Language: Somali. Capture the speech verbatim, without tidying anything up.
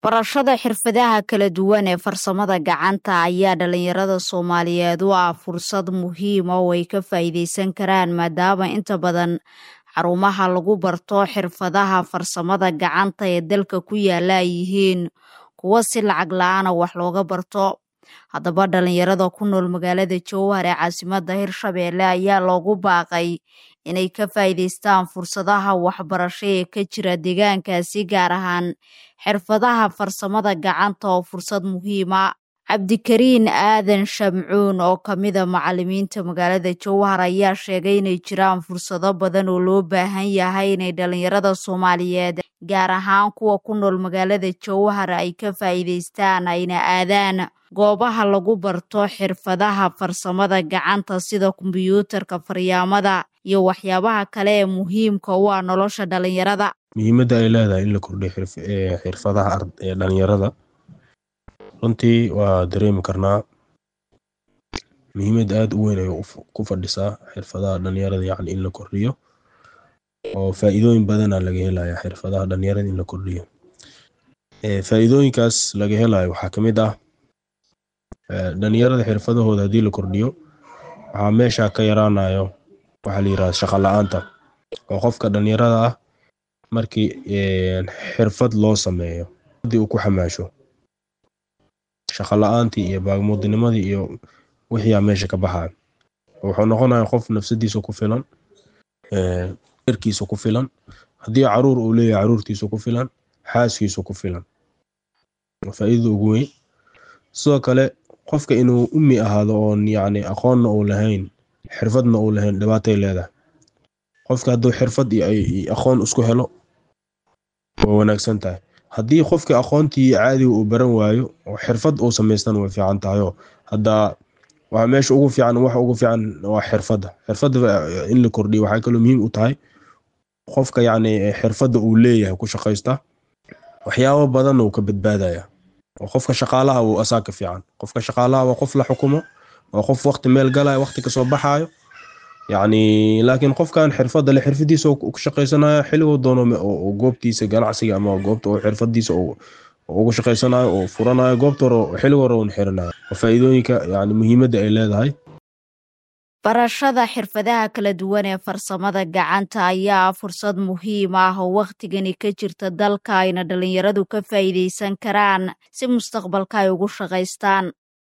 Barashada xirfadaha kala duwan ee farsamada gacanta ayaa dhalinyarada Soomaaliyeed u ah fursad muhiim ah oo ay ka faa'iideysan karaan maadaama inta badan xarumaha lagu barto xirfadaha farsamada gacanta ee dalka ku yaala ay yihiin kuwo si lacag la'aan ah wax looga barto. Haddaba dhalinyarada ku nool magaalada Jowhar ee caasimadda Hirshabelle ayaa loogu baaqay inay ka faa'iideystaan fursadaha waxbarasho ee ka jira deegaankaasi, gaar ahaan xirfadaha farsamada gacanta oo fursad muhiim ah. Cabdikariin Aadan Shamcuun oo ka mid ah macallimiinta magaalada Jowhar ayaa sheegay inay jiraan fursado badan oo loo baahan yahay inay dhalinyarada Soomaaliyeed gaar ahaan kuwa ku nool magaalada Jowhar ay ka faa'iideystaan ayna aadaan goobaha lagu barto xirfadaha farsamada gacanta sida kombiyuutarka, faryaamada iyo waxyaabaha kale ee muhiimka u ah nolosha dhalinyarada. muhiimadda ay leedahay in la kordhiyo xirf- ee xirfadaha ard- ee dhalinyarada runtii waa dareemi karnaa. muhiimad aad u weyn ay ku fadhisaa xirfadaha dhalinyarada, yacni in la kordhiyo oo faa'iidooyin badana laga helayo xirfadaha dhalinyarada in la kordhiyo. ee faa'iidooyinkaas laga helayo waxaa ka mid ah ee, dhalinyarada xirfadahooda haddii la kordhiyo waxaa meesha ka yaraanayo waxaa la yiraahdaa shaqo la'aanta. oo qofka dhalinyarada ah markii ee, xirfad loo sameeyo haddii uu ku xamaasho shaqo la'aantii iyo baagmoodinimadii iyo wixii meesha ka baxaya, wuxuu noqonayaa qof nafsadiisa ku filan, ee reerkiisa ku filan, haddii caruur uu leeyahay caruurtiisa ku filan, xaaskiisa ku filan. Waa faa'iido ugu weyn. sidoo kale qofka inuu ummi ahaado oon yacni aqoonna uu lahayn xirfadna uu lahayn dhibaatay leedahay. qofka hadduu xirfad iyo ay- iyo aqoon isku helo waa wanaagsan tahay. haddii qofka aqoontii caadiga uu baran waayo oo xirfad uu samaystan way fiican tahay. oo hadda waa meesha ugu fiican, waxa ugu fiican waa xirfadda. xirfadda eh, in la kordhiyo waxay kaloo muhiim u tahay qofka yacni eh, xirfadda uu leeyahay ku shaqaysta waxyaabo badan uu ka badbaadaya. oo qofka shaqaalaha uu asaa ka fiican. qofka shaqaalaha waa qof la xukumo, waa qof waqti meel galaya, waqti ka soo baxayo. yacni laakiin qofkan xirfadda le xirfadiisa uu ku shaqaysanayo xilliguu doono me- oo oo goobtiisa ganacsiga ama goobta oo xirfadiisa uu uu ugu shaqaysanayo oo furanayo goobta hore oo xilliga hore uu xiranayo. Waa faa'iidooyinka yacni muhiimadda ay leedahay. Barashada xirfadaha kala duwan ee farsamada gacanta ayaa ah fursad muhiim ah oo waqtigani ka jirta dalka ayna dhalinyaradu ka faa'iideysan karaan si mustaqbalka ay ugu shaqaystaan.